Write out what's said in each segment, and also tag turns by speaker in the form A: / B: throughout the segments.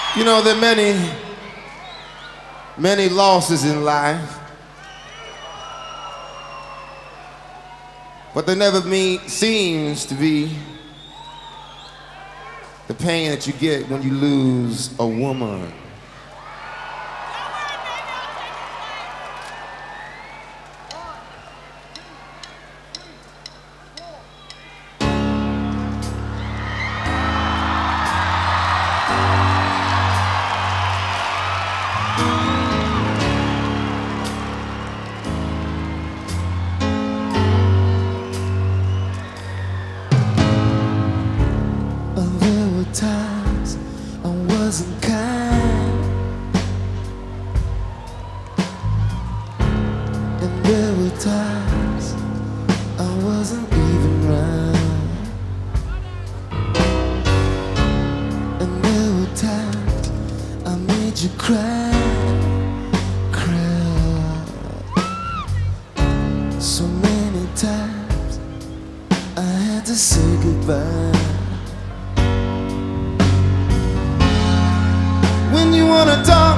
A: You know, there are many losses in life, but there never seems to be the pain that you get when you lose a woman.
B: Times I wasn't kind, and there were times I wasn't even right, and there were times I made you cry, cry. So many times I had to say goodbye. When you wanna talk,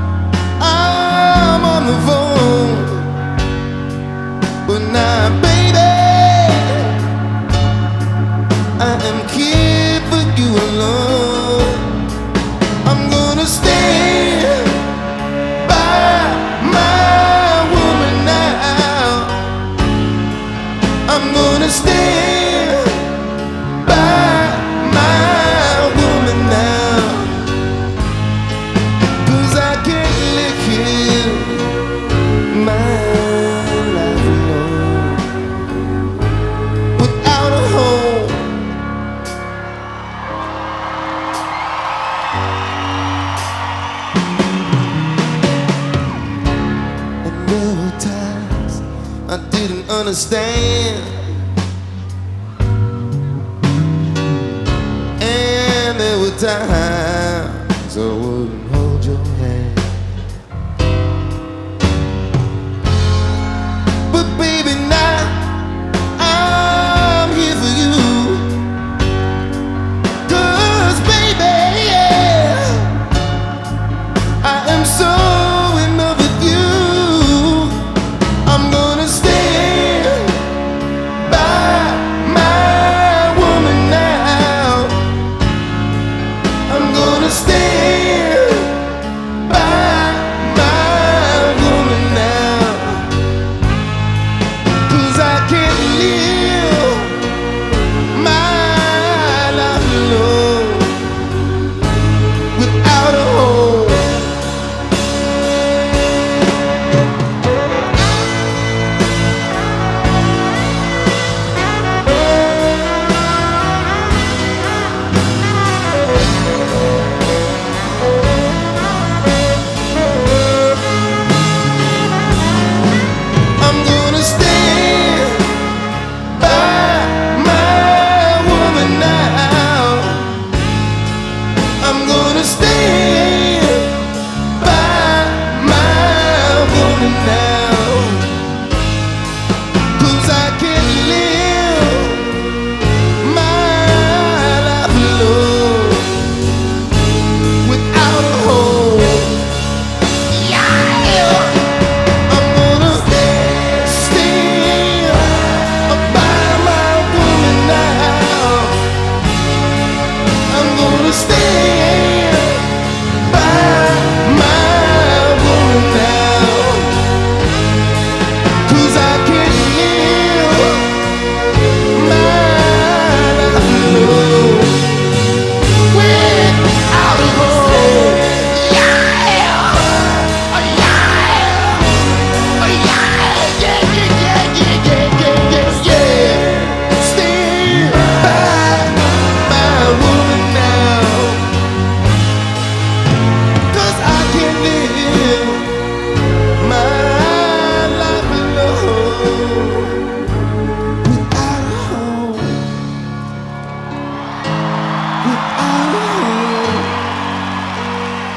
B: I'm on the phone. But now, baby, I am here for you alone. I'm gonna stand by my woman now. I'm gonna stand by my woman now. I didn't understand, and there were times I wouldn't hold your hand. But baby, now I'm here for you. 'Cause baby, yeah, I am so in love with you. I'm gonna stand by my woman now. I'm gonna stand by my woman now. 'Cause I can't live my life alone without a home.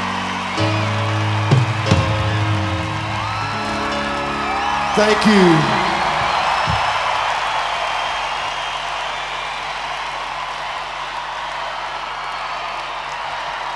A: Thank you.